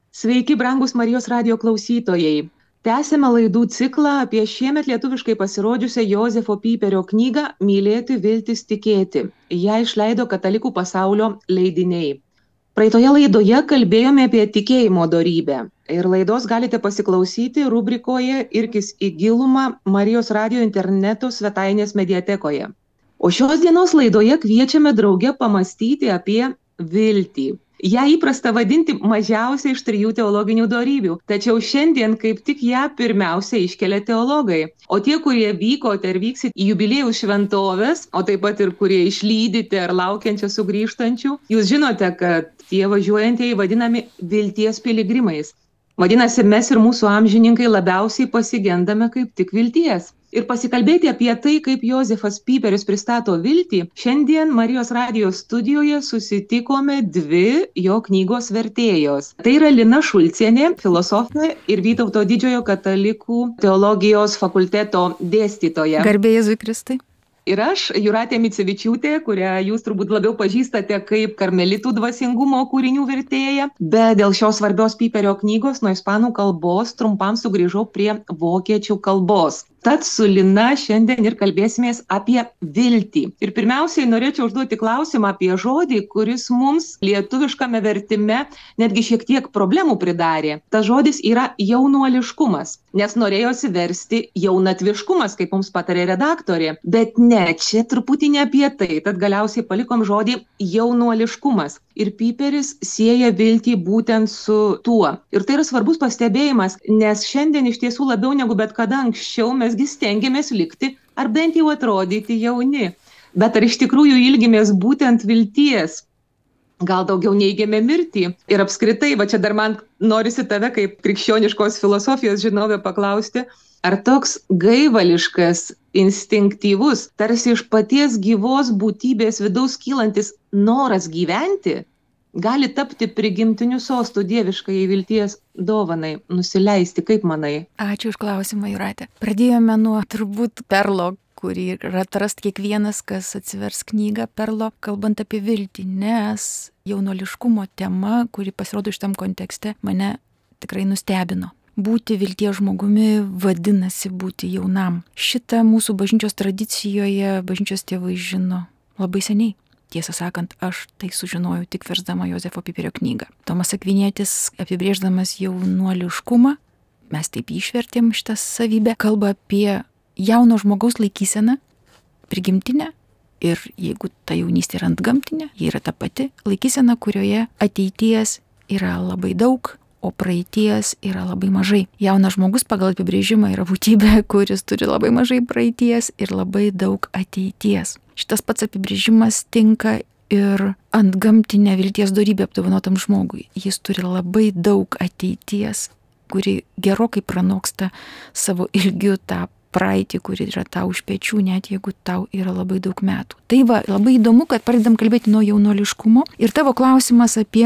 Sveiki, brangus Marijos radijo klausytojai. Tęsėme laidų ciklą apie šiemet lietuviškai pasirodžiusią Jozefo Pyperio knygą Mylėti, viltis, tikėti. Ją išleido Katalikų pasaulio leidiniai. Praeitoje laidoje kalbėjome apie tikėjimo dorybę. Ir laidos galite pasiklausyti rubrikoje Irkis į gilumą Marijos radijo interneto svetainės mediatekoje. O šios dienos laidoje kviečiame drauge pamastyti apie viltį. Ją įprasta vadinti mažiausia iš 3 teologinių dorybių, tačiau šiandien kaip tik ją pirmiausia iškelia teologai. O tie, kurie vykote ir vyksit į jubiliejų šventoves, o taip pat ir kurie išlydite ar laukiančią sugrįžtančių, jūs žinote, kad tie važiuojantieji vadinami vilties piligrimais. Vadinasi, mes ir mūsų amžininkai labiausiai pasigendame kaip tik vilties. Ir pasikalbėti apie tai, kaip Jozefas Pyperis pristato viltį, šiandien Marijos radijo studijoje susitikome 2 jo knygos vertėjos. Tai yra Lina Šulcienė, filosofė, ir Vytauto Didžiojo katalikų teologijos fakulteto dėstytoja. Garbė Jėzui Kristui. Ir aš, Jūratė Micevičiūtė, kurią jūs turbūt labiau pažįstate kaip karmelitų dvasingumo kūrinių vertėja, bet dėl šios svarbios Pyperio knygos nuo ispanų kalbos trumpam sugrįžau prie vokiečių kalbos. Tad su Lina šiandien ir kalbėsimės apie viltį. Ir pirmiausiai norėčiau užduoti klausimą apie žodį, kuris mums lietuviškame vertime netgi šiek tiek problemų pridarė. Tas žodis yra jaunuoliškumas, nes norėjosi versti jaunatviškumas, kaip mums patarė redaktorė. Bet ne, čia truputį ne apie tai, tad galiausiai palikom žodį jaunuoliškumas. Ir Pyperis sieja viltį būtent su tuo. Ir tai yra svarbus pastebėjimas, nes šiandien iš tiesų labiau negu bet kada anksčiau mesgi stengiamės likti ar bent jau atrodyti jauni. Bet ar iš tikrųjų ilgimės būtent vilties? Gal daugiau neigiame mirtį? Ir apskritai, va čia dar man norisi tave kaip krikščioniškos filosofijos žinovė paklausti, ar toks gaivališkas, instinktyvus, tarsi iš paties gyvos būtybės vidaus kylantis noras gyventi gali tapti prigimtiniu sostu dieviškai vilties dovanai, nusileisti, kaip manai? Ačiū už klausimą, Jūratė. Pradėjome nuo turbūt perlo, kurį atrast kiekvienas, kas atsivers knygą perlo, kalbant apie viltį, nes jaunuoliškumo tema, kuri pasirodo šitam kontekste, mane tikrai nustebino. Būti vilties žmogumi vadinasi būti jaunam. Šitą mūsų bažnyčios tradicijoje bažnyčios tėvai žino labai seniai. Tiesą sakant, aš tai sužinojau tik versdama Jozefo Pyperio knygą. Tomas Akvinietis, apibrėždamas jaunuoliškumą, mes taip išvertėm šitą savybę, kalba apie jauno žmogaus laikyseną, prigimtinę, ir jeigu ta jaunystė yra antgamtinė, ji yra ta pati laikysena, kurioje ateities yra labai daug, o praeities yra labai mažai. Jaunas žmogus pagal apibrėžimą yra būtybė, kuris turi labai mažai praeities ir labai daug ateities. Šitas pats apibrėžimas tinka ir antgamtinę vilties dorybę apdovanotam žmogui. Jis turi labai daug ateities, kuri gerokai pranoksta savo ilgiu tą praeitį, kuri yra tau už pečių, net jeigu tau yra labai daug metų. Tai va, labai įdomu, kad pradedam kalbėti nuo jaunuoliškumo. Ir tavo klausimas apie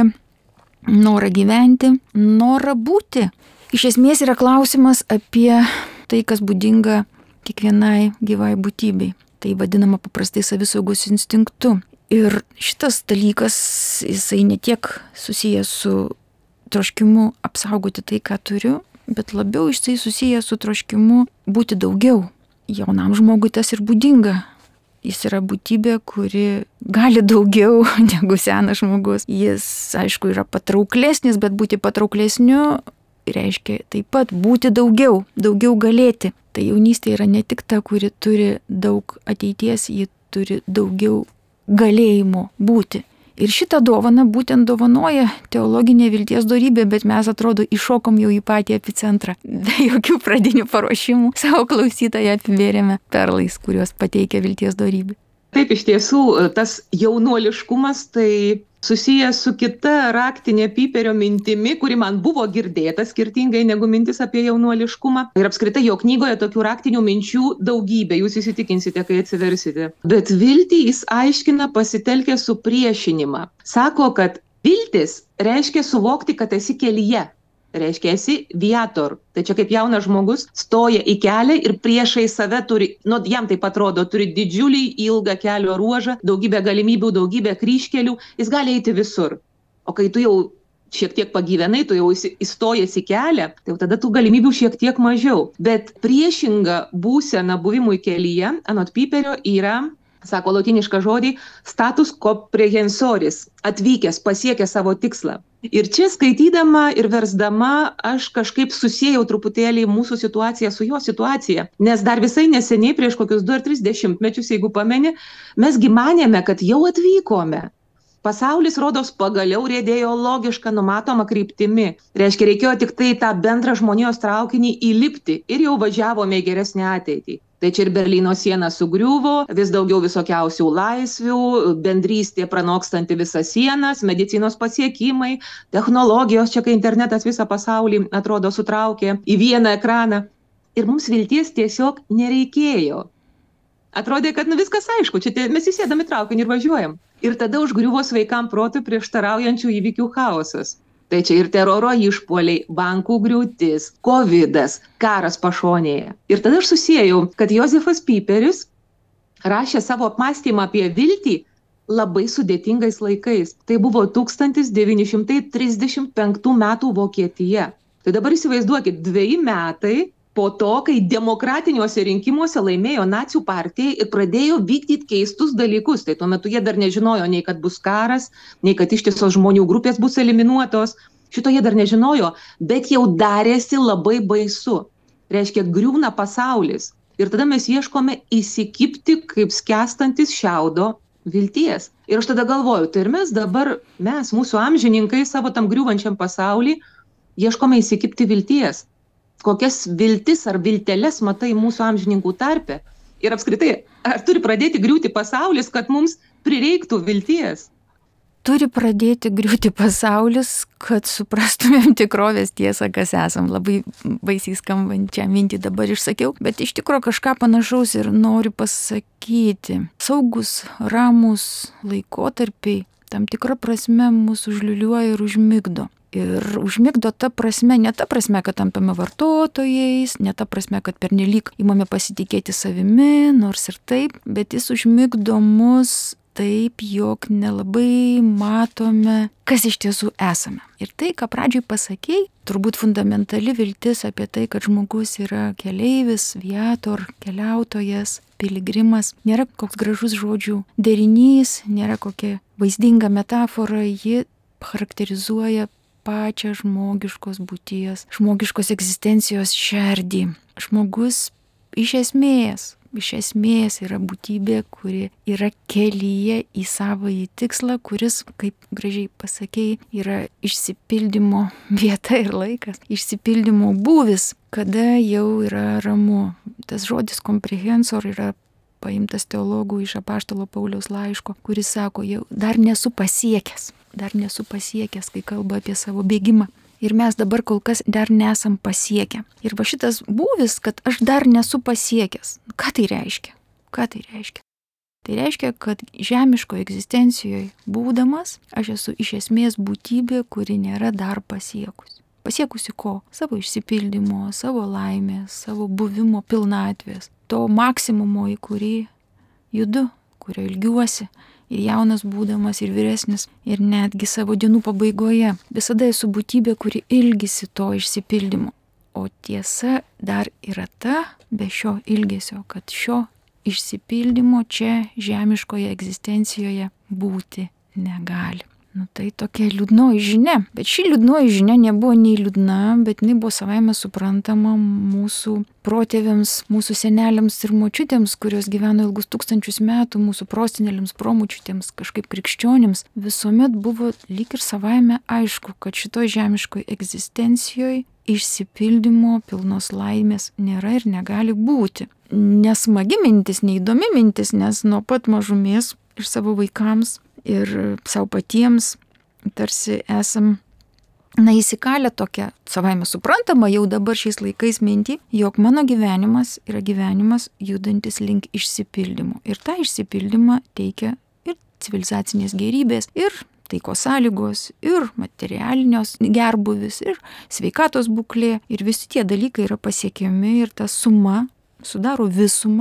norą gyventi, norą būti. Iš esmės yra klausimas apie tai, kas būdinga kiekvienai gyvai būtybei. Tai vadinama paprastai savisaugos instinktu. Ir šitas dalykas, jisai ne tiek susijęs su troškimu apsaugoti tai, ką turiu, bet labiau jisai susijęs su troškimu būti daugiau. Jaunam žmogui tas ir būdinga. Jis yra būtybė, kuri gali daugiau negu senas žmogus. Jis, aišku, yra patrauklesnis, bet būti patrauklesniu reiškia taip pat būti daugiau galėti. Tai jaunystė yra ne tik ta, kuri turi daug ateities, ji turi daugiau galėjimo būti. Ir šitą dovaną būtent dovanoja teologinė vilties dorybė, bet mes atrodo iššokom jau į patį epicentrą. Be jokių pradinių paruošimų savo klausytoją apibėrėme perlais, kuriuos pateikia vilties dorybė. Taip, iš tiesų, tas jaunuoliškumas tai susijęs su kita raktinė Pyperio mintimi, kuri man buvo girdėta skirtingai negu mintis apie jaunuoliškumą. Ir apskritai jo knygoje tokių raktinių minčių daugybė, jūs įsitikinsite, kai atsiversite. Bet viltį jis aiškina pasitelkę supriešinimą. Sako, kad viltis reiškia suvokti, kad esi kelyje. Reiškia, esi viator. Tai čia kaip jaunas žmogus stoja į kelią ir priešai save turi, jam taip atrodo, turi didžiulį ilgą kelio ruožą, daugybę galimybių, daugybę kryžkelių, jis gali eiti visur. O kai tu jau šiek tiek pagyvenai, tu jau įstojęs į kelią, tai jau tada tų galimybių šiek tiek mažiau. Bet priešinga būsena buvimui kelyje, anot Piperio, yra, sako lotynišką žodį, status comprehensoris, atvykęs, pasiekęs savo tikslą. Ir čia skaitydama ir versdama aš kažkaip susiejau truputėlį mūsų situaciją su jo situacija. Nes dar visai neseniai, prieš kokius 2 ar 3 dešimtmečius, jeigu pameni, mesgi manėme, kad jau atvykome. Pasaulis, rodos, pagaliau riedėjo logišką, numatomą kryptimi. Reiškia, reikėjo tik tai tą bendrą žmonijos traukinį įlipti ir jau važiavome į geresnę ateitį. Tai čia ir Berlyno siena sugriuvo, vis daugiau visokiausių laisvių, bendrystė pranokstanti visas sienas, medicinos pasiekimai, technologijos, čia kai internetas visą pasaulį, atrodo, sutraukė į vieną ekraną. Ir mums vilties tiesiog nereikėjo. Atrodė, kad viskas aišku, čia mes įsėdam į traukinį ir važiuojam. Ir tada užgriuvo sveikam protui prieštaraujančių įvykių chaosas. Tai čia ir teroro išpuoliai, bankų griūtis, kovidas, karas pašonėje. Ir tada aš susiejau, kad Jozefas Piperis rašė savo apmąstymą apie viltį labai sudėtingais laikais. Tai buvo 1935 metų Vokietija. Tai dabar įsivaizduokit, 2 metai po to, kai demokratiniuose rinkimuose laimėjo nacių partija ir pradėjo vykdyti keistus dalykus. Tai tuo metu jie dar nežinojo nei kad bus karas, nei kad ištisos žmonių grupės bus eliminuotos. Šito jie dar nežinojo, bet jau darėsi labai baisu. Reiškia, griūna pasaulis. Ir tada mes ieškome įsikibti kaip skęstantis šiaudo vilties. Ir aš tada galvoju, tai ir mes dabar, mūsų amžininkai savo tam griūvančiam pasaulį, ieškome įsikibti vilties. Kokias viltis ar vilteles matai mūsų amžininkų tarpe. Ir apskritai, ar turi pradėti griūti pasaulis, kad mums prireiktų vilties? Turi pradėti griūti pasaulis, kad suprastumėm tikrovės tiesą, kas esam. Labai baisiai skambančią mintį dabar išsakiau, bet iš tikrųjų kažką panašaus ir noriu pasakyti. Saugus, ramus laikotarpiai tam tikrą prasme mus užliuliuoja ir užmigdo. Ir užmigdo ta prasme, ne ta prasme, kad tampame vartotojais, ne ta prasme, kad pernelyg imame pasitikėti savimi, nors ir taip, bet jis užmigdo mus taip, jog nelabai matome, kas iš tiesų esame. Ir tai, ką pradžioj pasakei, turbūt fundamentali viltis apie tai, kad žmogus yra keleivis, viator, keliautojas, piligrimas, nėra koks gražus žodžių derinys, nėra kokia vaizdinga metafora, ji charakterizuoja pačią žmogiškos būties, žmogiškos egzistencijos šerdį. Žmogus iš esmės yra būtybė, kuri yra kelyje į savąjį tikslą, kuris, kaip gražiai pasakei, yra išsipildymo vieta ir laikas, išsipildymo būvis, kada jau yra ramu. Tas žodis komprehensor yra paimtas teologų iš apaštalo Pauliaus laiško, kuris sako, jau dar nesu pasiekęs, kai kalba apie savo bėgimą. Ir mes dabar kol kas dar nesam pasiekę. Ir va šitas būvis, kad aš dar nesu pasiekęs. Ką tai reiškia? Tai reiškia, kad žemiškoje egzistencijoje būdamas, aš esu iš esmės būtybė, kuri nėra dar pasiekusi. Pasiekusi ko? Savo išsipildymo, savo laimės, savo buvimo pilnatvės. To maksimumo, į kurį judu, kurio ilgiuosi. Ir jaunas būdamas, ir vyresnis, ir netgi savo dienų pabaigoje. Visada esu būtybė, kuri ilgisi to išsipildymo. O tiesa dar yra ta, be šio ilgesio, kad šio išsipildymo čia žemiškoje egzistencijoje būti negali. Tai tokia liūdnoji žinia. Bet ši liūdnoji žinia nebuvo nei liūdna, bet jinai buvo savaime suprantama mūsų protėviams, mūsų seneliams ir močiutėms, kurios gyveno ilgus 1000 metų, mūsų proseneliams, promočiutėms, kažkaip krikščionims. Visuomet buvo lyg ir savaime aišku, kad šitoj žemiškoj egzistencijoje išsipildymo, pilnos laimės nėra ir negali būti. Nesmagi mintis, neįdomi mintis, nes nuo pat mažumės ir savo vaikams ir savo patiems tarsi esam įsikalę tokią savaime suprantama jau dabar šiais laikais mintį, jog mano gyvenimas yra gyvenimas judantis link išsipildymo. Ir tą išsipildymą teikia ir civilizacinės gėrybės, ir taikos sąlygos, ir materialinios gerbuvis, ir sveikatos būklė. Ir visi tie dalykai yra pasiekiami ir ta suma sudaro visumą,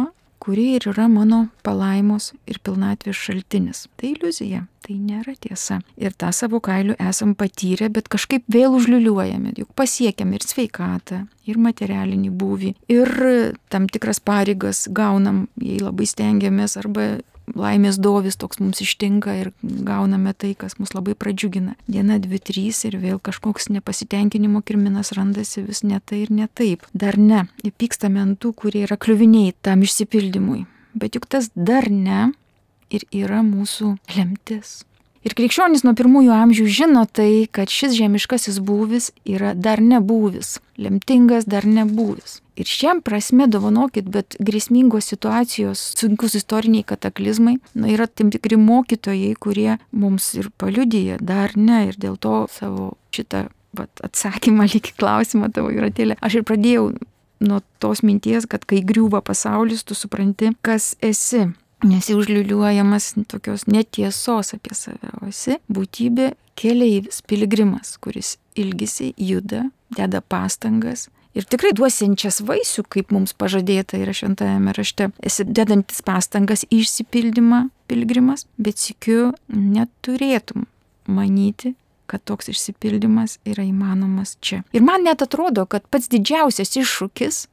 kuri ir yra mano palaimos ir pilnatvės šaltinis. Tai iliuzija, tai nėra tiesa. Ir tą savo kailiu esam patyrę, bet kažkaip vėl užliuliuojame, juk pasiekėm ir sveikatą, ir materialinį būvį, ir tam tikras pareigas gaunam, jei labai stengiamės, arba laimės dovis toks mums ištinka ir gauname tai, kas mus labai pradžiugina. Diena, 2, 3 ir vėl kažkoks nepasitenkinimo kirminas randasi vis ne tai ir ne taip. Dar ne. Įpykstame ant tų, kurie yra kliuviniai tam išsipildymui. Bet juk tas dar ne ir yra mūsų lemtis. Ir krikščionys nuo pirmųjų amžių žino tai, kad šis žemiškasis būvis yra dar nebūvis, lemtingas dar nebūvis. Ir šiam prasme, dovanokit, bet grėsmingos situacijos, sunkus istoriniai kataklizmai, yra tam tikri mokytojai, kurie mums ir paliudyja, dar ne, ir dėl to savo šitą atsakymą lyg klausimą tavo, Jūratėlė, aš ir pradėjau nuo tos minties, kad kai griūva pasaulis, tu supranti, kas esi. Nesi užliuliuojamas tokios netiesos apie save, o esi būtybė keleivis, piligrimas, kuris ilgisi, juda, deda pastangas ir tikrai duosiančias vaisių, kaip mums pažadėta yra šventajame rašte. Esi dedantis pastangas į išsipildymą piligrimas, bet sykiu neturėtum manyti, kad toks išsipildymas yra įmanomas čia. Ir man net atrodo, kad pats didžiausias iššūkis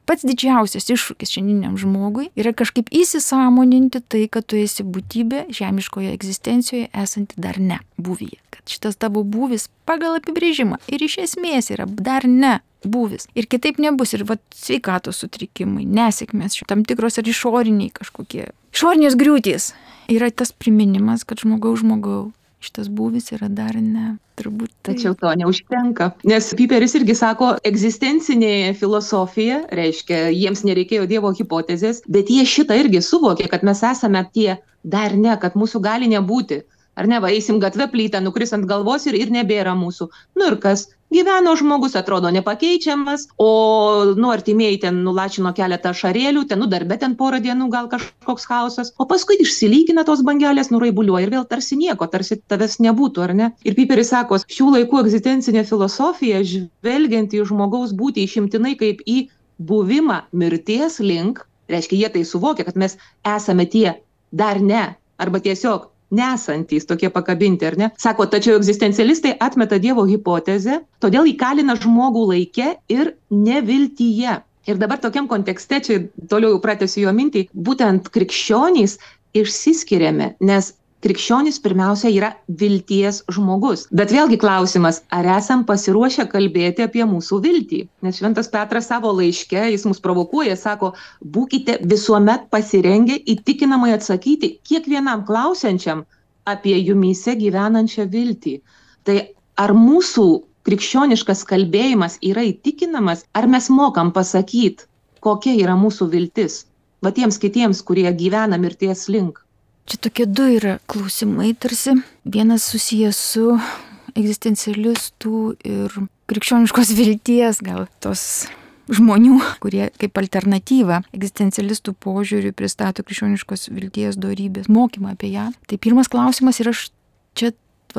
šiandieniam žmogui yra kažkaip įsisąmoninti tai, kad tu esi būtybė žemiškoje egzistencijoje esanti dar ne būvyje. Kad šitas tavo būvis pagal apibrėžimą ir iš esmės yra dar ne būvis. Ir kitaip nebus. Ir sveikatos sutrikimai, nesėkmės, tam tikros ar išoriniai kažkokie. Išorinės griūtys yra tas priminimas, kad žmogaus šitas būvis yra dar ne. Turbūt tai. Tačiau to neužtenka. Nes Piperis irgi sako, egzistencinė filosofija, reiškia, jiems nereikėjo Dievo hipotezės, bet jie šitą irgi suvokė, kad mes esame tie dar ne, kad mūsų gali nebūti. Ar ne, eisim gatvę, plytą nukris ant galvos ir nebėra mūsų. Ir kas? Gyveno žmogus, atrodo nepakeičiamas, o artimieji ten nulačino keletą šarėlių, darbe ten porą dienų gal kažkoks chaosas, o paskui išsilygina tos bangelės, nuraibuliuoja ir vėl tarsi nieko, tarsi tavęs nebūtų, ar ne? Ir Piperis sako, šių laikų egzistencinė filosofija, žvelgiant į žmogaus būtį išimtinai kaip į buvimą mirties link, reiškia, jie tai suvokia, kad mes esame tie dar ne, arba tiesiog nesantys tokie pakabinti, ar ne? Sako, tačiau egzistencialistai atmeta Dievo hipotezę, todėl įkalina žmogų laike ir neviltyje. Ir dabar tokiam kontekste, čia toliau pratęsiu jo mintį, būtent krikščionys išsiskiriame, nes krikščionis pirmiausia yra vilties žmogus. Bet vėlgi klausimas, ar esam pasiruošę kalbėti apie mūsų viltį? Nes Šventas Petras savo laiške, jis mus provokuoja, sako, būkite visuomet pasirengę įtikinamai atsakyti kiekvienam klausiančiam apie jumyse gyvenančią viltį. Tai ar mūsų krikščioniškas kalbėjimas yra įtikinamas, ar mes mokam pasakyti, kokia yra mūsų viltis? Va tiems kitiems, kurie gyvena mirties link. Čia tokie du yra klausimai tarsi. Vienas susijęs su egzistencialistų ir krikščioniškos vilties, gal tos žmonių, kurie kaip alternatyvą egzistencialistų požiūrį pristato krikščioniškos vilties dorybės, mokymą apie ją. Tai pirmas klausimas ir aš čia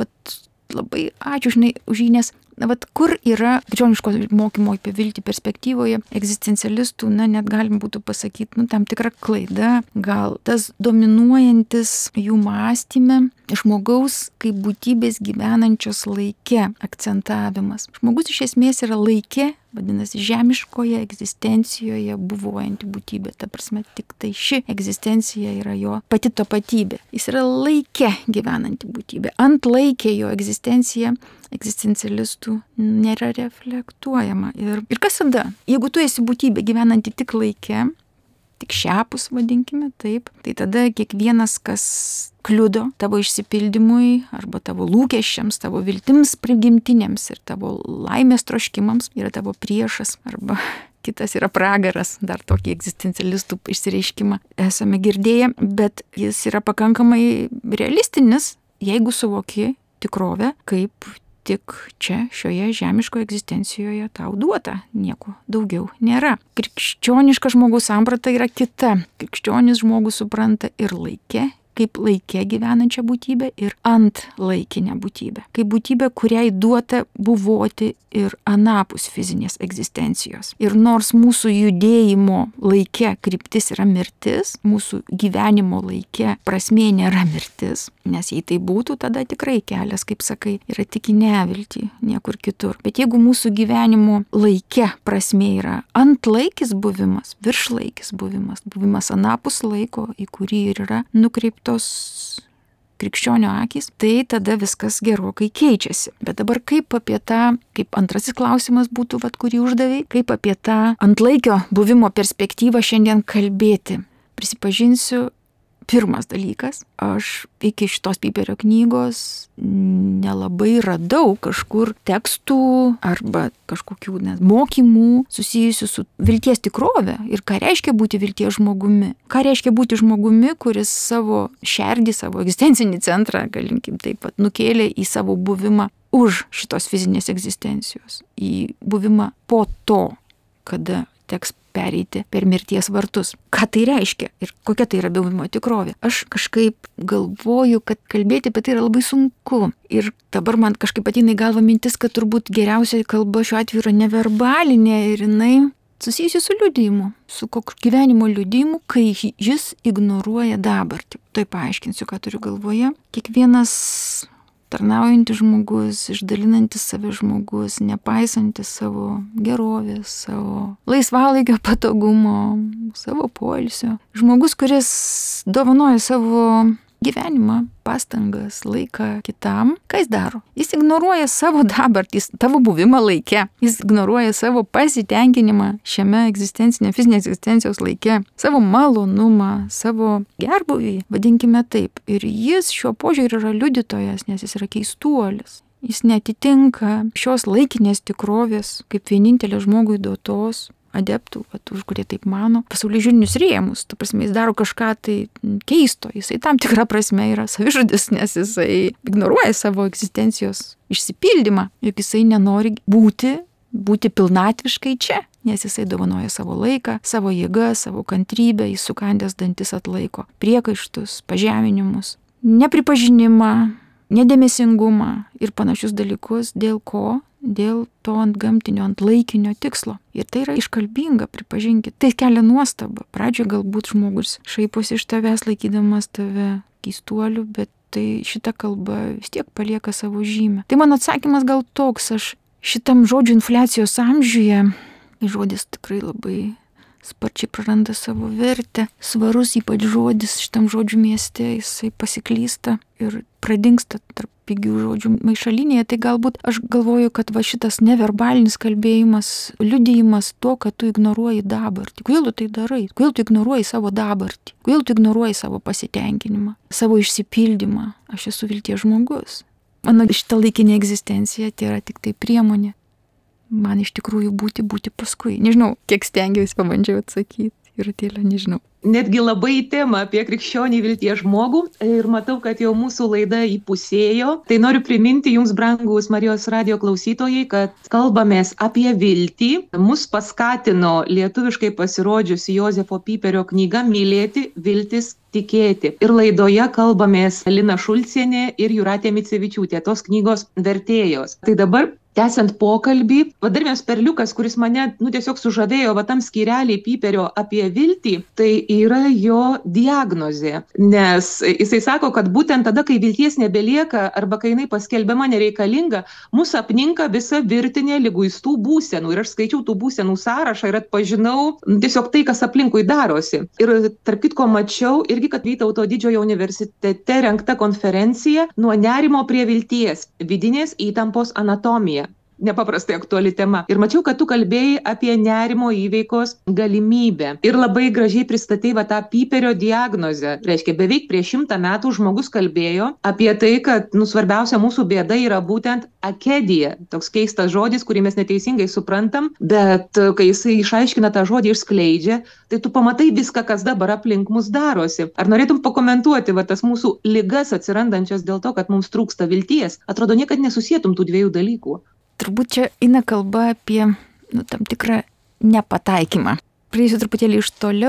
labai ačiū už jį, nes kur yra krikščioniško mokymo apie viltį perspektyvoje egzistencialistų, net galim būtų pasakyti, tam tikra klaida, gal tas dominuojantis jų mąstyme žmogaus kaip būtybės gyvenančios laike akcentavimas. Žmogus iš esmės yra laike, vadinasi, žemiškoje egzistencijoje buvojanti būtybė. Ta prasme, tik tai ši egzistencija yra jo pati tapatybė. Jis yra laike gyvenanti būtybė. Ant laikė jo egzistencija egzistencialistų nėra reflektuojama. Ir kas tada? Jeigu tu esi būtybė gyvenanti tik laike, tik šiapus, vadinkime taip, tai tada kiekvienas, kas kliudo tavo išsipildymui arba tavo lūkesčiams, tavo viltims prigimtinėms ir tavo laimės troškimams yra tavo priešas arba kitas yra pragaras, dar tokį egzistencialistų išsireiškimą esame girdėję, bet jis yra pakankamai realistinis, jeigu suvoki tikrovę, kaip tik čia šioje žemiškoje egzistencijoje tau duota, nieko daugiau nėra. Krikščioniška žmogaus samprata yra kita. Krikščionis žmogus supranta ir laike, kaip laike gyvenančią būtybę ir antlaikinę būtybę. Kaip būtybę, kuriai duota buvoti ir anapus fizinės egzistencijos. Ir nors mūsų judėjimo laike kryptis yra mirtis, mūsų gyvenimo laike prasmė nėra mirtis, nes jei tai būtų, tada tikrai kelias, kaip sakai, yra tik į neviltį, niekur kitur. Bet jeigu mūsų gyvenimo laike prasmė yra antlaikis buvimas, viršlaikis buvimas, buvimas anapus laiko, į kurį ir yra nukreiptos krikščionio akys, tai tada viskas gerokai keičiasi. Bet dabar kaip apie tą, kaip antrasis klausimas būtų, kurį uždavei, kaip apie tą antlaikio buvimo perspektyvą šiandien kalbėti. Prisipažinsiu, pirmas dalykas, aš iki šitos Piperio knygos nelabai radau kažkur tekstų arba kažkokių mokymų susijusių su vilties tikrove ir ką reiškia būti vilties žmogumi. Ką reiškia būti žmogumi, kuris savo šerdį, savo egzistencinį centrą, galinkim taip pat, nukėlė į savo buvimą už šitos fizinės egzistencijos, į buvimą po to, kada teks pereiti per mirties vartus. Ką tai reiškia ir kokia tai yra buvimo tikrovė? Aš kažkaip galvoju, kad kalbėti apie tai yra labai sunku. Ir dabar man kažkaip ateina į galvą mintis, kad turbūt geriausia kalba šiuo atveju yra neverbalinė ir jinai susijusi su liudijimu, su kokiu gyvenimo liudijimu, kai jis ignoruoja dabartį. Tai paaiškinsiu, ką turiu galvoje. Kiekvienas tarnaujantis žmogus, išdalinantis save žmogus, nepaisantis savo gerovės, savo laisvalaikio patogumo, savo poilsio. Žmogus, kuris dovanoja savo gyvenimą, pastangas, laiką kitam, ką jis daro? Jis ignoruoja savo dabartį, tavo buvimą laike. Jis ignoruoja savo pasitenkinimą šiame fizinės egzistencijos laike, savo malonumą, savo gerbūvį, vadinkime taip. Ir jis šiuo požiūriu yra liudytojas, nes jis yra keistuolis. Jis netitinka šios laikinės tikrovės kaip vienintelė žmogui duotos adeptų, už kurie taip mano, pasaulėžiūrinius rėmus. Ta prasme, jis daro kažką tai keisto. Jisai tam tikrą prasme yra savižudis, nes jisai ignoruoja savo egzistencijos išsipildymą, juk jisai nenori būti pilnatviškai čia, nes jisai dovanoja savo laiką, savo jėgą, savo kantrybę, jis sukandęs dantis atlaiko priekaištus, pažeminimus, nepripažinimą, nedėmesingumą ir panašius dalykus, dėl ko? Dėl to antgamtinio, antlaikinio tikslo. Ir tai yra iškalbinga, pripažinkit. Tai kelia nuostabą. Pradžioje galbūt žmogus šaiposi iš tavęs, laikydamas tave keistuoliu, bet tai šita kalba vis tiek palieka savo žymę. Tai mano atsakymas gal toks, aš šitam žodžių infliacijos amžiuje, žodis tikrai labai sparčiai praranda savo vertę. Svarus ypač žodis šitam žodžių mieste, jisai pasiklysta ir pradingsta tarp pigių žodžių maišalinėje. Tai galbūt aš galvoju, kad šitas neverbalinis kalbėjimas, liudijimas to, kad tu ignoruoji dabartį. Kodėl tu tai darai? Kodėl tu ignoruoji savo dabartį? Kodėl tu ignoruoji savo pasitenkinimą, savo išsipildymą? Aš esu vilties žmogus. Mano šita laikinė egzistencija tai yra tik tai priemonė. Man iš tikrųjų būti paskui. Nežinau, kiek stengiausi, pabandžiau atsakyti. Ir atėlė, nežinau. Netgi labai tema apie krikščionį vilties žmogų ir matau, kad jau mūsų laida įpusėjo. Tai noriu priminti jums, brangūs Marijos radijo klausytojai, kad kalbamės apie viltį. Mus paskatino lietuviškai pasirodžiusi Jozefo Piperio knyga Mylėti, viltis, tikėti. Ir laidoje kalbamės Lina Šulcienė ir Jūratė Micevičiūtė, tos knygos vertėjos. Tai dabar tęsiant pokalbį, dar vienas perliukas, kuris mane tiesiog sužavėjo tam skyrelį Piperio apie viltį, tai yra jo diagnozė. Nes jisai sako, kad būtent tada, kai vilties nebelieka arba kai jinai paskelbiama nereikalinga, mus apninka visa virtinė liguistų būsenų. Ir aš skaičiau tų būsenų sąrašą ir atpažinau tiesiog tai, kas aplinkui darosi. Ir tarp kitko mačiau irgi, kad Vytauto didžiojo universitete rengta konferencija Nuo nerimo prie vilties - vidinės įtampos anatomija. Nepaprastai aktuali tema. Ir mačiau, kad tu kalbėjai apie nerimo įveikos galimybę. Ir labai gražiai pristatei tą Piperio diagnozę. Reiškia, beveik prieš 100 metų žmogus kalbėjo apie tai, kad svarbiausia mūsų bėda yra būtent akedija. Toks keistas žodis, kurį mes neteisingai suprantam, bet kai jisai išaiškina tą žodį, išskleidžia, tai tu pamatai viską, kas dabar aplink mus darosi. Ar norėtum pakomentuoti tas mūsų ligas atsirandančias dėl to, kad mums trūksta vilties? Atrodo, niekad nesusietum tų dviejų dalykų. Turbūt čia eina kalba apie tam tikrą nepataikymą. Prieisiu truputėlį iš toliau.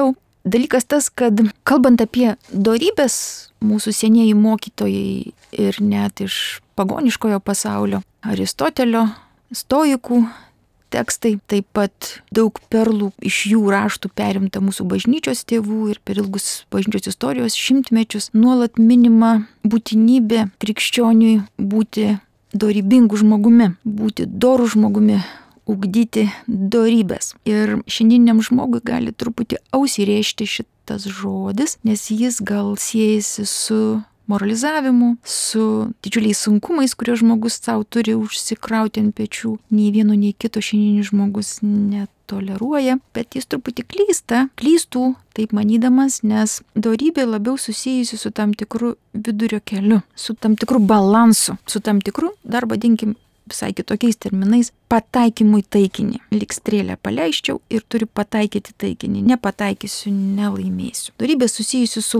dalykas tas, kad kalbant apie dorybės, mūsų senieji mokytojai ir net iš pagoniškojo pasaulio, Aristotelio, stoikų tekstai, taip pat daug perlų iš jų raštų perimta mūsų bažnyčios tėvų ir per ilgus bažnyčios istorijos šimtmečius nuolat minima būtinybė krikščioniui būti dorybingu žmogumi, būti doru žmogumi, ugdyti dorybės. Ir šiandieniam žmogui gali truputį ausį rėžti šitas žodis, nes jis gal siejasi su moralizavimu, su didžiuliais sunkumais, kuriuos žmogus savo turi užsikrauti ant pečių. Nei vieno, nei kito šiandienis žmogus netoleruoja, bet jis truputį klystų taip manydamas, nes dorybė labiau susijusi su tam tikru vidurio keliu, su tam tikru balansu, su tam tikru, dar vadinkim visai kitokiais terminais, pataikymui taikinį. Lyg strėlę paleisčiau ir turiu pataikyti taikinį. Nepataikysiu, nelaimėsiu. Dorybė susijusi su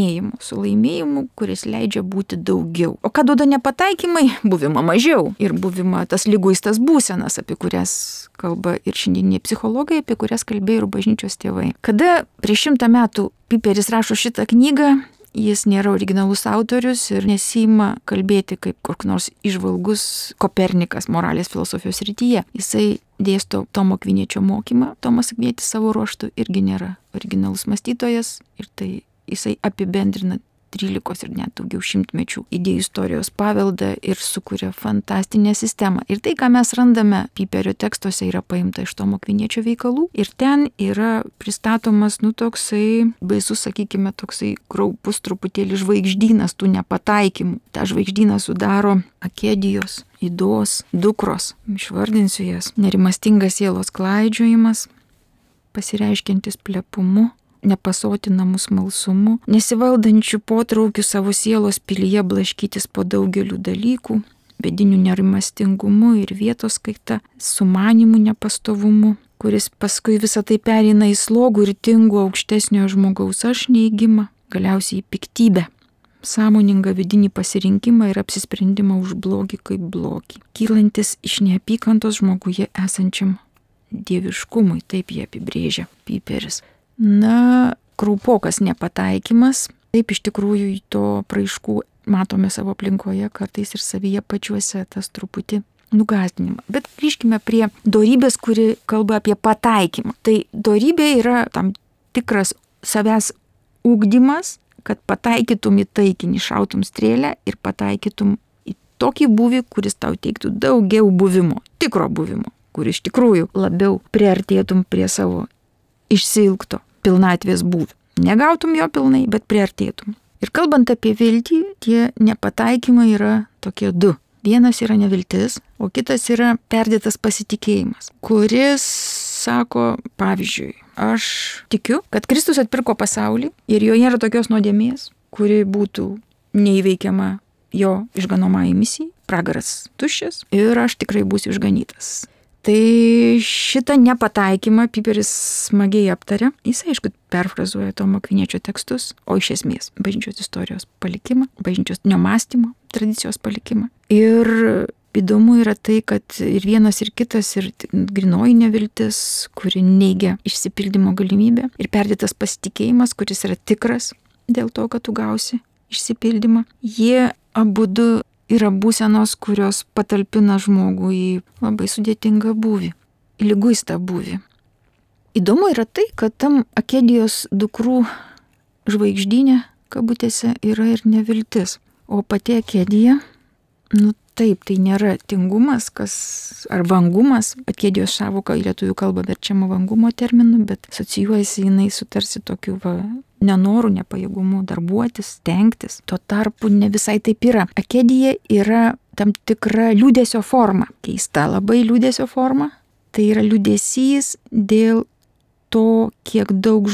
laimėjimu, kuris leidžia būti daugiau. O ką duoda nepataikymai? Buvimą mažiau. Ir buvimą tas liguistas būsenas, apie kurias kalba ir šiandieniai psichologai, apie kurias kalbėjo ir bažnyčios tėvai. Kada prieš 100 metų Piperis rašo šitą knygą, jis nėra originalus autorius ir nesima kalbėti kaip koks nors įžvalgus Kopernikas moralės filosofijos srityje. Jisai dėsto Tomo Akviniečio mokymą. Tomas Akvinietis savo ruožtu irgi nėra originalus mąstytojas ir tai jisai apibendrina 13 ir net daugiau šimtmečių idėjų istorijos paveldą ir sukuria fantastinę sistemą. Ir tai, ką mes randame Piperio tekstuose, yra paimta iš Tomo Akviniečio veikalų ir ten yra pristatomas, toksai baisus, sakykime, toksai kraupus truputėlį žvaigždynas tų nepataikymų. Ta žvaigždyną sudaro Akedijos, Idos, dukros, išvardinsiu jas, nerimastingas sielos klaidžiojimas, pasireiškiantis plepumu, nepasotinamu smalsumu, nesivaldančių potraukių savo sielos pilyje blaškytis po daugelių dalykų, vidiniu nerimastingumu ir vietos kaita, sumanimu nepastovumu, kuris paskui visą tai pereina į slogų ir tingų aukštesnio žmogaus aš neigimą, galiausiai į piktybę, sąmoningą vidinį pasirinkimą ir apsisprendimą už blogį kaip blogį, kylantis iš neapykantos žmoguje esančiam dieviškumui, taip jie apibrėžia Piperis. Kraupokas nepataikymas. Taip iš tikrųjų to praiškų matome savo aplinkoje, kartais ir savyje pačiuose tas truputį nugąsdinimą. Bet grįžkime prie dorybės, kuri kalba apie pataikymą. Tai dorybė yra tam tikras savęs ugdymas, kad pataikytum į taikinį, šautum strėlę ir pataikytum į tokį būvį, kuris tau teiktų daugiau buvimo, tikro buvimo, kur iš tikrųjų labiau priartėtum prie savo išsiilgto pilnatvės būvį. Negautum jo pilnai, bet priartėtum. Ir kalbant apie viltį, tie nepataikymai yra tokie du. Vienas yra neviltis, o kitas yra perdėtas pasitikėjimas, kuris sako, pavyzdžiui, aš tikiu, kad Kristus atpirko pasaulį ir joje nėra tokios nuodėmės, kuri būtų neįveikiama jo išganomai misijai, pragaras tuščias ir aš tikrai būsiu išganytas. Tai šitą nepataikymą Piperis smagiai aptarė. Jis, aišku, perfrazuoja Tomo Akviniečio tekstus, o iš esmės bažnyčios istorijos palikimą, bažnyčios nemąstymo tradicijos palikimą. Ir įdomu yra tai, kad ir vienas ir kitas, ir grinoji neviltis, kuri neigia išsipildymo galimybę, ir perdėtas pasitikėjimas, kuris yra tikras dėl to, kad tu gausi išsipildymą, jie abudu yra būsenos, kurios patalpina žmogų į labai sudėtingą būvį, į liguistą būvį. Įdomu yra tai, kad tam Akedijos dukrų žvaigždynė, kabutėse, yra ir neviltis. O pati Akedija, taip, tai nėra tingumas, ar vangumas. Akedijos sąvoka į lietuvių kalbą verčiama vangumo terminu, bet asocijuojasi jinai su tarsi tokiu nenoru, nepajėgumu darbuotis, stengtis. Tuo tarpu ne visai taip yra. Akedija yra tam tikra liūdesio forma. Keista labai liūdesio forma. Tai yra liūdesys dėl to, kiek daug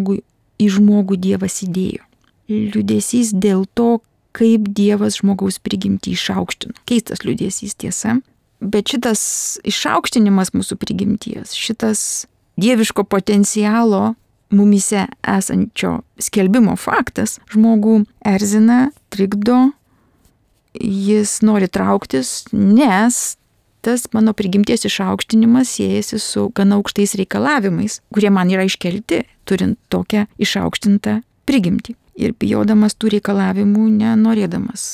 į žmogų Dievas įdėjo. Liūdesys dėl to, kaip Dievas žmogaus prigimtį išaukštino. Keistas liūdesys, tiesa. Bet šitas išaukštinimas mūsų prigimties, šitas dieviško potencialo mumise esančio skelbimo faktas žmogų erzina, trikdo, jis nori trauktis, nes tas mano prigimties išaukštinimas siejasi su gana aukštais reikalavimais, kurie man yra iškelti, turint tokią išaukštintą prigimtį. Ir bijodamas tų reikalavimų, nenorėdamas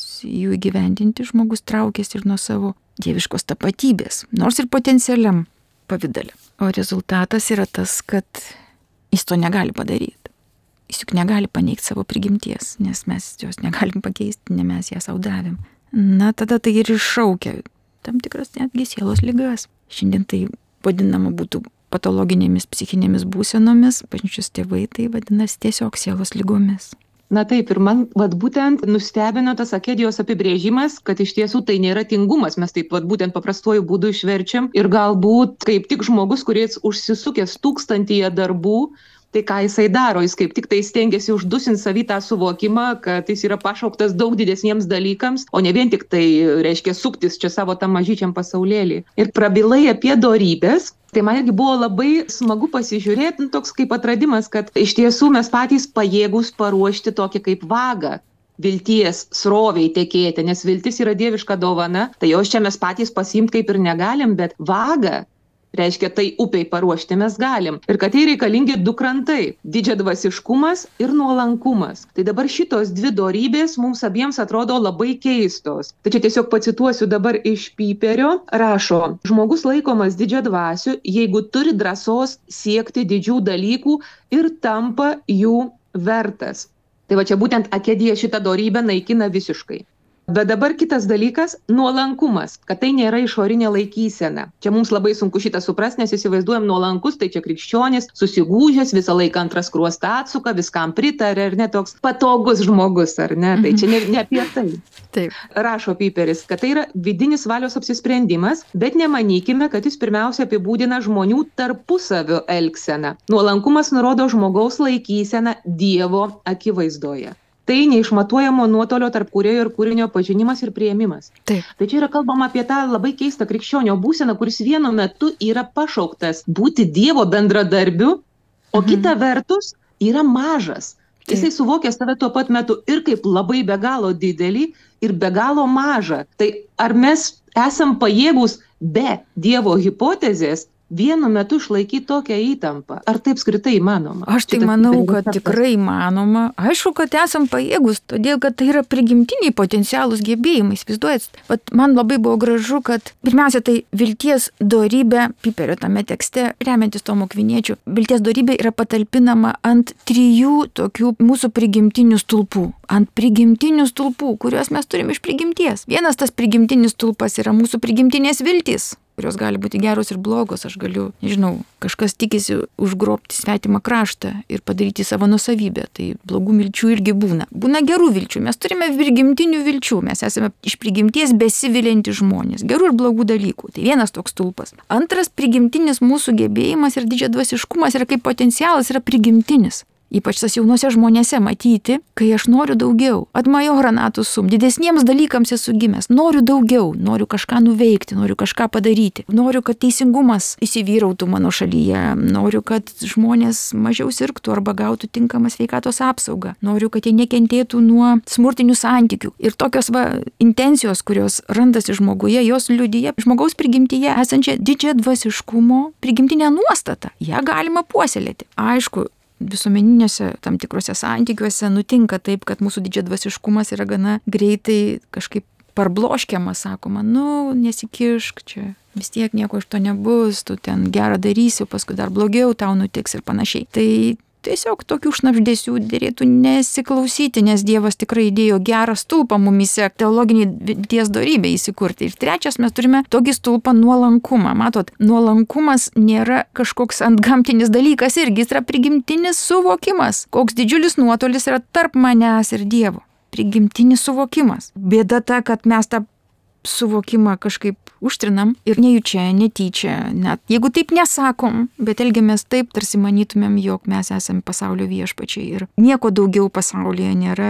jų įgyvendinti, žmogus traukėsi ir nuo savo dieviškos tapatybės, nors ir potencialiam pavidale. O rezultatas yra tas, kad jis to negali padaryti. Jis juk negali paneigti savo prigimties, nes mes jos negalim pakeisti, ne mes ją savo davėm. Na, tada tai ir iššaukia tam tikras netgi sielos ligas. Šiandien tai vadinama būtų patologinėmis psichinėmis būsenomis, bažnyčios tėvai tai vadinasi tiesiog sielos ligomis. Na taip, ir man būtent nustebino tas akedijos apibrėžimas, kad iš tiesų tai nėra tingumas, mes taip būtent paprastuoju būdu išverčiam ir galbūt kaip tik žmogus, kuris užsisukęs 1000 darbų, tai ką jisai daro, jis kaip tik tai stengiasi uždusinti savį tą suvokimą, kad jis yra pašauktas daug didesniems dalykams, o ne vien tik tai, reiškia, suktis čia savo tam mažyčiam pasaulėlį. Ir prabilai apie dorybės, tai man irgi buvo labai smagu pasižiūrėti, toks kaip atradimas, kad iš tiesų mes patys pajėgus paruošti tokį kaip vagą. Vilties sroviai tekėti, nes viltis yra dieviška dovana, tai jos čia mes patys pasiimti kaip ir negalim, bet vagą, reiškia, tai upiai paruošti mes galim. Ir kad tai reikalingi 2 krantai - didžiadvasiškumas ir nuolankumas. Tai dabar šitos 2 dorybės mums abiems atrodo labai keistos. Tai čia tiesiog pacituosiu dabar iš Piperio, rašo, žmogus laikomas didžiadvasiu, jeigu turi drąsos siekti didžių dalykų ir tampa jų vertas. Tai va čia būtent akedija šitą dorybę naikina visiškai. Bet dabar kitas dalykas - nuolankumas, kad tai nėra išorinė laikysena. Čia mums labai sunku šitą suprasti, nes įsivaizduojam nuolankus, tai čia krikščionis, susigūžęs, visą laiką ant skruostą atsuka, viskam pritarė, ar ne, toks patogus žmogus, ar ne, tai čia ne apie tai. Taip. Rašo Piperis, kad tai yra vidinis valios apsisprendimas, bet nemanykime, kad jis pirmiausia apibūdina žmonių tarpusavio elgseną. Nuolankumas nurodo žmogaus laikyseną Dievo akivaizdoje. Tai neišmatuojamo nuotolio tarp kūrėjo ir kūrinio pažinimas ir priėmimas. Taip. Tai čia yra kalbama apie tą labai keistą krikščionio būseną, kuris vienu metu yra pašauktas būti Dievo bendradarbiu, o kita vertus yra mažas. Jisai suvokia save tuo pat metu ir kaip labai be galo didelį, ir be galo mažą. Tai ar mes esam pajėgus be Dievo hipotezės vienu metu išlaikyti tokią įtampą? Ar taip skritai įmanoma? Aš tai manau, kad tikrai įmanoma. Aišku, kad esam pajėgus, todėl kad tai yra prigimtiniai potencialūs gebėjimai. Įsivaizduojat, man labai buvo gražu, kad pirmiausia tai vilties dorybė, Piperio tame tekste, remiantis Tomu Akviniečiu, vilties dorybė yra patalpinama ant 3 tokių mūsų prigimtinių stulpų. Ant prigimtinių stulpų, kuriuos mes turime iš prigimties. Vienas tas prigimtinis stulpas yra mūsų prigimtinės viltys, kurios gali būti geros ir blogos. Aš galiu, nežinau, kažkas tikisi užgrobti svetimą kraštą ir padaryti savo nuosavybę. Tai blogų vilčių irgi būna. Būna gerų vilčių. Mes turime prigimtinių vilčių. Mes esame iš prigimties besiviliantys žmonės. Gerų ir blogų dalykų. Tai vienas toks stulpas. Antras prigimtinis mūsų gebėjimas ir didžiadvasiškumas yra kaip potencialas, yra prigimtinis. Ypač tas jaunose žmonėse matyti, kai aš noriu daugiau. Atmajo granatų sum, didesniems dalykams esu gimęs. Noriu daugiau, noriu kažką nuveikti, noriu kažką padaryti. Noriu, kad teisingumas įsivyrautų mano šalyje. Noriu, kad žmonės mažiau sirgtų arba gautų tinkamą sveikatos apsaugą. Noriu, kad jie nekentėtų nuo smurtinių santykių. Ir tokios intencijos, kurios randasi žmoguje, jos liudyja žmogaus prigimtyje esančią didžiadvasiškumo prigimtinę nuostatą. Ją galima puoselėti. Aišku, visuomeniniuose tam tikrose santykiuose nutinka taip, kad mūsų didžiadvasiškumas yra gana greitai kažkaip parbloškiamas, sakoma, nesikišk čia, vis tiek nieko iš to nebus, tu ten gerą darysi, paskui dar blogiau tau nutiks ir panašiai. Tai tiesiog tokių šnabždesių dėrėtų nesiklausyti, nes Dievas tikrai įdėjo gerą stulpą mumise, teologinį vilties dorybę įsikurti. Ir trečias, mes turime tokį stulpą nuolankumą. Matot, nuolankumas nėra kažkoks antgamtinis dalykas irgi, jis yra prigimtinis suvokimas, koks didžiulis nuotolis yra tarp manęs ir Dievo. Prigimtinis suvokimas. Bėda ta, kad mes tą suvokimą kažkaip užtrinam ir nejučia, netyčia, net jeigu taip nesakom, bet elgiamės taip, tarsi manytumėm, jog mes esame pasaulio viešpačiai ir nieko daugiau pasaulyje nėra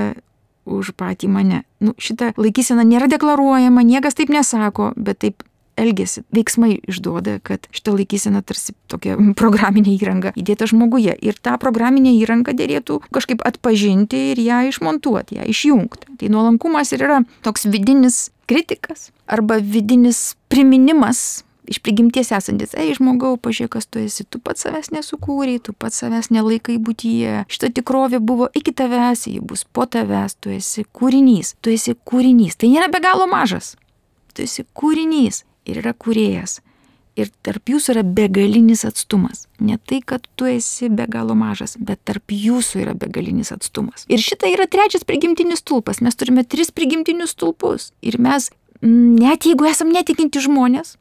už patį mane. Šita laikysena nėra deklaruojama, niekas taip nesako, bet taip elgesi. Veiksmai išduoda, kad šita laikysena tarsi tokia programinė įranga įdėta žmoguje. Ir tą programinę įrangą dėrėtų kažkaip atpažinti ir ją išmontuoti, ją išjungti. Tai nuolankumas ir yra toks vidinis kritikas arba vidinis priminimas iš prigimties esantis, žmogau, pažiūrėk, kas tu esi, tu pats savęs nesukūrei, tu pats savęs nelaikai būtyje, šita tikrovė buvo iki tavęs, ji bus po tavęs, tu esi kūrinys, tai nėra be galo mažas, tu esi kūrinys ir yra kūrėjas. Ir tarp jūsų yra begalinis atstumas. Ne tai, kad tu esi be galo mažas, bet tarp jūsų yra begalinis atstumas. Ir šita yra trečias prigimtinis stulpas. Mes turime 3 prigimtinius stulpus. Ir mes, net jeigu esam netikinti žmonės,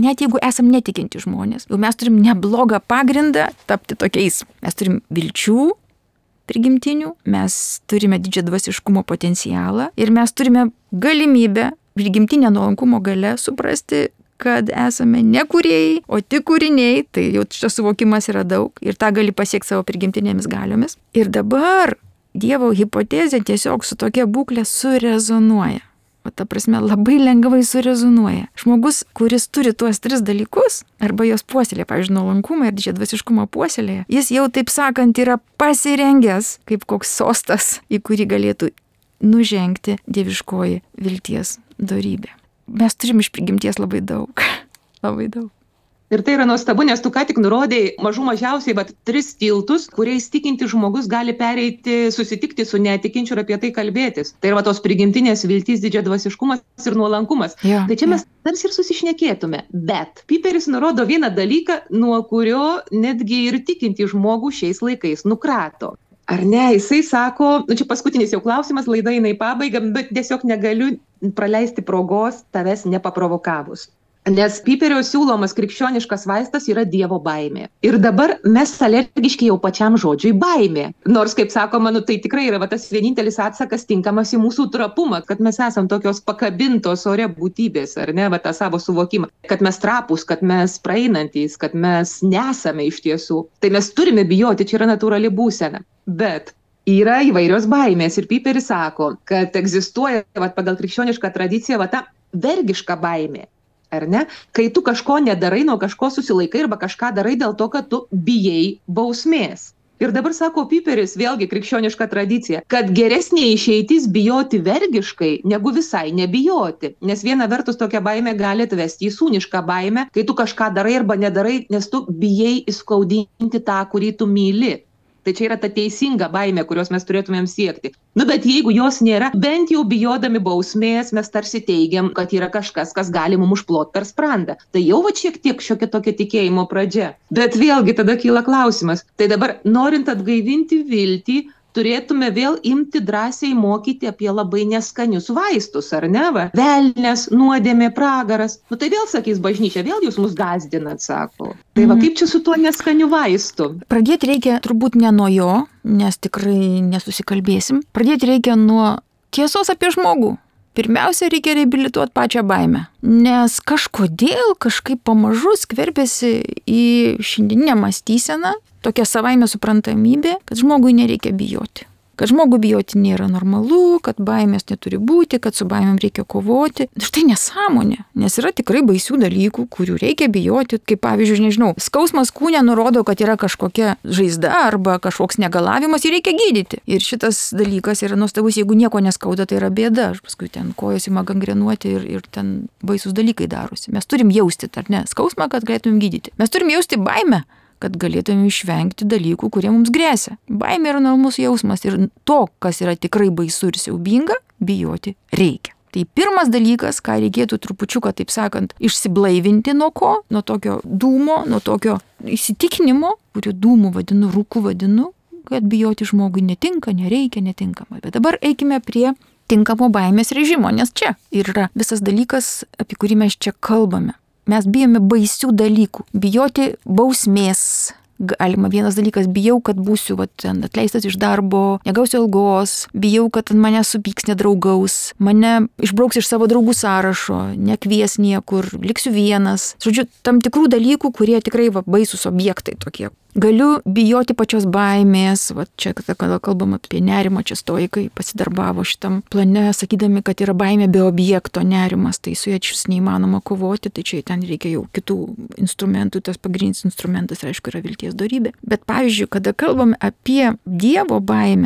jau mes turim neblogą pagrindą tapti tokiais. Mes turim vilčių prigimtinių, mes turime didžiadvasiškumo potencialą ir mes turime galimybę prigimtinę nuolankumo gale suprasti, kad esame ne kūrėjai, o tik kūriniai, tai jau šitas suvokimas yra daug ir tą gali pasiekti savo prigimtinėmis galiomis. Ir dabar Dievo hipotezė tiesiog su tokia būklė surezonuoja. O ta prasme labai lengvai surezonuoja. Žmogus, kuris turi tuos 3 dalykus, arba jos puoselėje, pavyzdžiui, nuolankumą ir didžiadvasiškumą puoselėje, jis jau, taip sakant, yra pasirengęs kaip koks sostas, į kurį galėtų nužengti dieviškoji vilties dorybė. Mes turim iš prigimties labai daug. Labai daug. Ir tai yra nuostabu, nes tu ką tik nurodėjai mažiausiai 3 tiltus, kuriais tikinti žmogus gali pereiti, susitikti su netikinčiu ir apie tai kalbėtis. Tai yra tos prigimtinės viltis, didžiadvasiškumas ir nuolankumas. Tai čia mes tarsi ir susišnekėtume. Bet Piperis nurodo vieną dalyką, nuo kurio netgi ir tikinti žmogų šiais laikais nukrato. Ar ne? Jisai sako, čia paskutinis jau klausimas, laida eina į pabaigą, bet tiesiog negaliu praleisti progos tavęs nepaprovokavus. Nes Piperio siūlomas krikščioniškas vaistas yra Dievo baimė. Ir dabar mes alergiški jau pačiam žodžiui baimė. Nors, kaip sakoma, tai tikrai yra tas vienintelis atsakas tinkamas į mūsų trapumą, kad mes esam tokios pakabintos ore būtybės, ar ne, tą savo suvokimą. Kad mes trapus, kad mes praeinantys, kad mes nesame iš tiesų. Tai mes turime bijoti, čia yra natūrali būsena. Bet yra įvairios baimės ir Piperis sako, kad egzistuoja pagal krikščionišką tradiciją ta vergiška baimė. Ar ne? Kai tu kažko nedarai, nuo kažko susilaikai arba kažką darai dėl to, kad tu bijai bausmės. Ir dabar sako Piperis, vėlgi krikščioniška tradicija, kad geresnė išeitis bijoti vergiškai, negu visai nebijoti. Nes viena vertus tokia baimė gali atvesti į sūnišką baimę, kai tu kažką darai arba nedarai, nes tu bijai įskaudinti tą, kurį tu myli. Tai čia yra ta teisinga baimė, kurios mes turėtumėm siekti. Bet jeigu jos nėra, bent jau bijodami bausmės, mes tarsi teigiam, kad yra kažkas, kas gali mums užplot per sprandą. Tai jau šiek tiek šiokia tokia tikėjimo pradžia. Bet vėlgi tada kyla klausimas. Tai dabar, norint atgaivinti viltį, turėtume vėl imti drąsiai mokyti apie labai neskanius vaistus, ar ne? Velnias, nuodėmė, pragaras. Tai vėl sakys bažnyčia, vėl jūs mus gąsdinat, sako. Tai kaip čia su tuo neskaniu vaistu? Pradėti reikia turbūt ne nuo jo, nes tikrai nesusikalbėsim. Pradėti reikia nuo tiesos apie žmogų. Pirmiausia, reikia reabilituoti pačią baimę. Nes kažkodėl kažkaip pamažu skverbiasi į šiandieninę mąstyseną tokia savaime suprantamybė, kad žmogui nereikia bijoti. Kad žmogui bijoti nėra normalu, kad baimės neturi būti, kad su baimėm reikia kovoti. Štai nesąmonė, nes yra tikrai baisių dalykų, kurių reikia bijoti. Kaip pavyzdžiui, nežinau, skausmas kūne nurodo, kad yra kažkokia žaizda arba kažkoks negalavimas ir reikia gydyti. Ir šitas dalykas yra nuostabus, jeigu nieko neskauda, tai yra bėda. Paskui ten kojos ima gangrenuoti ir ten baisus dalykai darosi. Mes turim jausti, ar ne, skausmą, kad galėtumėm gydyti. Mes turim jausti baimę, kad galėtume išvengti dalykų, kurie mums grėsia. Baimė yra normalus jausmas ir to, kas yra tikrai baisu ir siaubinga, bijoti reikia. Tai pirmas dalykas, ką reikėtų trupučiuką, taip sakant, išsiblaivinti nuo ko, nuo tokio dūmo, nuo tokio įsitikinimo, kurį dūmų vadinu, rūkų vadinu, kad bijoti žmogui netinka, nereikia, netinkama. Bet dabar eikime prie tinkamo baimės režimo, nes čia yra visas dalykas, apie kurį mes čia kalbame. Mes bijome baisių dalykų, bijoti bausmės. Galima vienas dalykas, bijau, kad būsiu atleistas iš darbo, negausiu algos, bijau, kad mane supyks, nedraugaus, mane išbrauks iš savo draugų sąrašo, nekvies niekur, liksiu vienas. Žodžiu, tam tikrų dalykų, kurie tikrai baisus objektai tokie. Galiu bijoti pačios baimės, čia kada kalbam apie nerimą, čia stoikai pasidarbavo šitam plane, sakydami, kad yra baimė be objekto nerimas, tai su ja šis neįmanoma kovoti, tai čia ten reikia jau kitų instrumentų, tas pagrindinis instrumentas, aišku, yra vilties dorybė. Bet pavyzdžiui, kada kalbam apie Dievo baimę,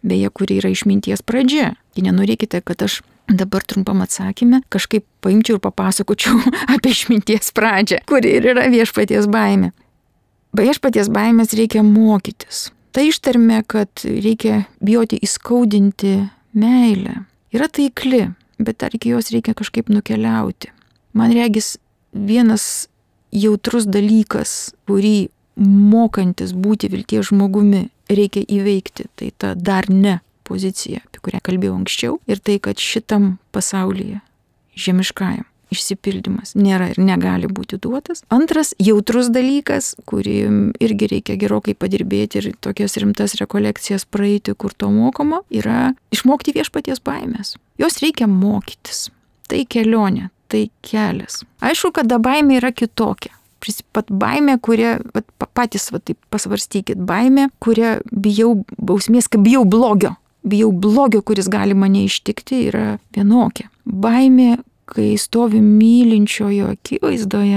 beje, kuri yra išminties pradžia. Ir nenorėkite, kad aš dabar trumpam atsakymę kažkaip paimčiau ir papasakočiau apie išminties pradžią, kuri ir yra viešpaties baimė. Viešpaties baimės reikia mokytis. Tai ištarmė, kad reikia bijoti įskaudinti meilę. Yra taikli, bet dar iki jos reikia kažkaip nukeliauti. Man regis vienas jautrus dalykas, kurį mokantis būti vilties žmogumi reikia įveikti, tai ta dar ne pozicija, apie kurią kalbėjau anksčiau, ir tai, kad šitam pasaulyje, žemiškajam, išsipildymas nėra ir negali būti duotas. Antras jautrus dalykas, kurį irgi reikia gerokai padirbėti ir tokias rimtas rekolekcijas praeiti, kur to mokoma, yra išmokti viešpaties baimės. Jos reikia mokytis. Tai kelionė, tai kelias. Aišku, kada baimė yra kitokia. Pat baimė, kurią patys taip pasvarstykit, baimė, kurią bijau bausmės, kai bijau blogio, kuris gali mane ištikti, yra vienokia. Baimė, kai stovi mylinčiojo akivaizdoje,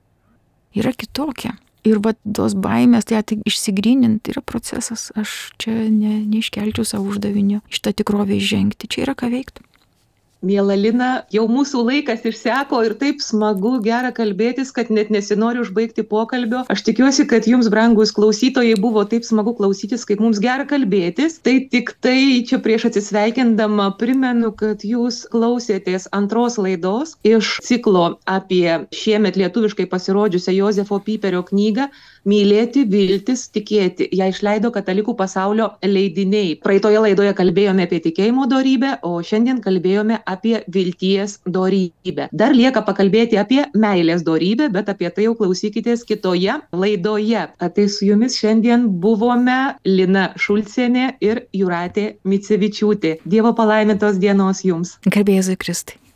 yra kitokia. Ir tos baimės, tai išsigrynint yra procesas. Aš čia neiškelčiau savo uždavinio iš tą tikrovę įžengti. Čia yra ką veikti. Miela Lina, jau mūsų laikas išseko ir taip smagu, gera kalbėtis, kad net nesinori užbaigti pokalbio. Aš tikiuosi, kad jums, brangus klausytojai, buvo taip smagu klausytis, kaip mums gera kalbėtis. Tai tik tai čia prieš atsisveikindama primenu, kad jūs klausėtės antros laidos iš ciklo apie šiemet lietuviškai pasirodžiusią Jozefo Pyperio knygą Mylėti, viltis, tikėti. Ją išleido Katalikų pasaulio leidiniai. Praeitoje laidoje kalbėjome apie tikėjimo dorybę, o šiandien kalbėjome apie vilties dorybę. Dar lieka pakalbėti apie meilės dorybę, bet apie tai jau klausykitės kitoje laidoje. Tai su jumis šiandien buvome Lina Šulcienė ir Jūratė Micevičiūtė. Dievo palaimintos dienos jums. Garbė Jėzui Kristui.